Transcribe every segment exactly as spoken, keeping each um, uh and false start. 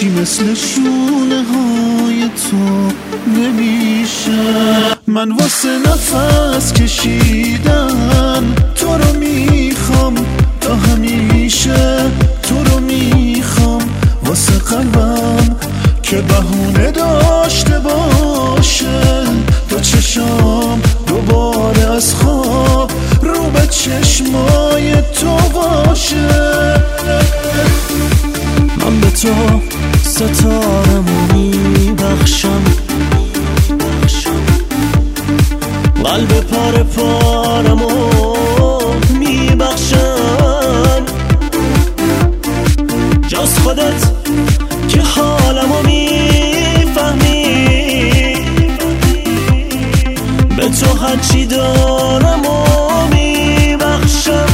هیچی مثل شونه های تو نمیشه. من واسه نفس کشیدن تو رو میخوام تا همیشه، تو رو میخوام واسه قلبم که بهونه داشته باشه، تا چشام دوباره از خواب رو به چشمای تو باشه. من به تو ستارمو میبخشم، قلب پاره پارمو میبخشم، جز خودت که حالمو میفهمی، به تو هرچی دارمو میبخشم.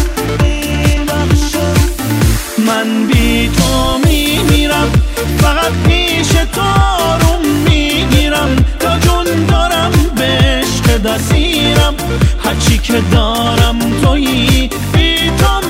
من بی تو میمیرم، فقط پیش تو رو میگیرم، تا جون دارم به عشق دستیرم، هرچی که دارم تویی، بی تو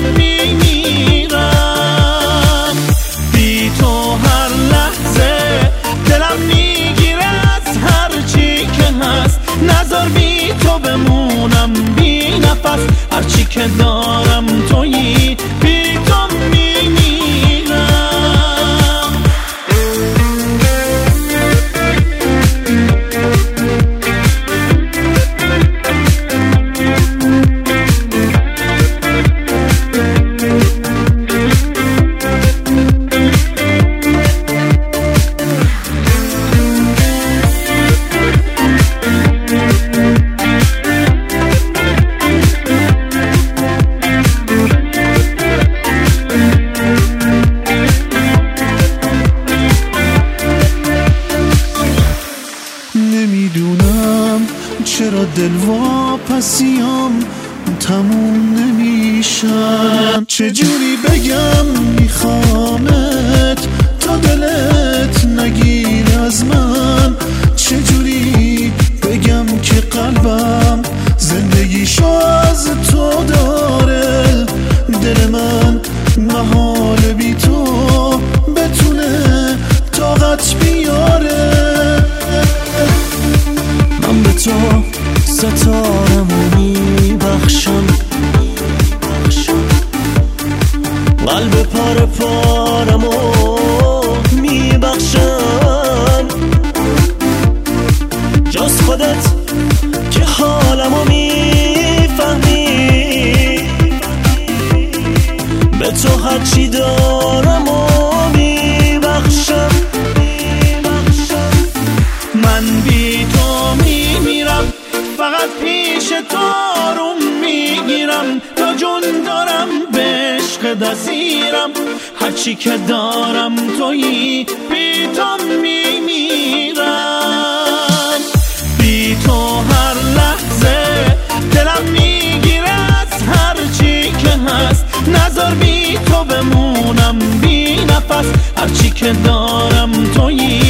میمیرم. بی تو هر لحظه دلم میگیره از هرچی که هست، نذار بی تو بمونم بی نفس، هرچی که دارم تویی، بی تو میمیرم. نمیدونم چرا دل واپسیام تموم نمیشم، چجوری بگم میخوامت تا دلت نگیر از من، چجوری بگم که قلبم زندگیشو از تو داره، دل من محال بی تو بتونه طاقت بیاره. من به تو ستارمو میبخشم، قلب پاره پارمو میبخشم، جز خودت که حالمو میفهمی، به تو هرچی دارمو میبخشم. من بی تو میمیرم، فقط پیش تو رو میگیرم، تا جون دارم به عشق دستیرم، هرچی که دارم تویی، بی تو میمیرم. بی تو هر لحظه دلم میگیره از هرچی که هست، نذار بی تو بمونم بی نفس، هرچی که دارم تویی،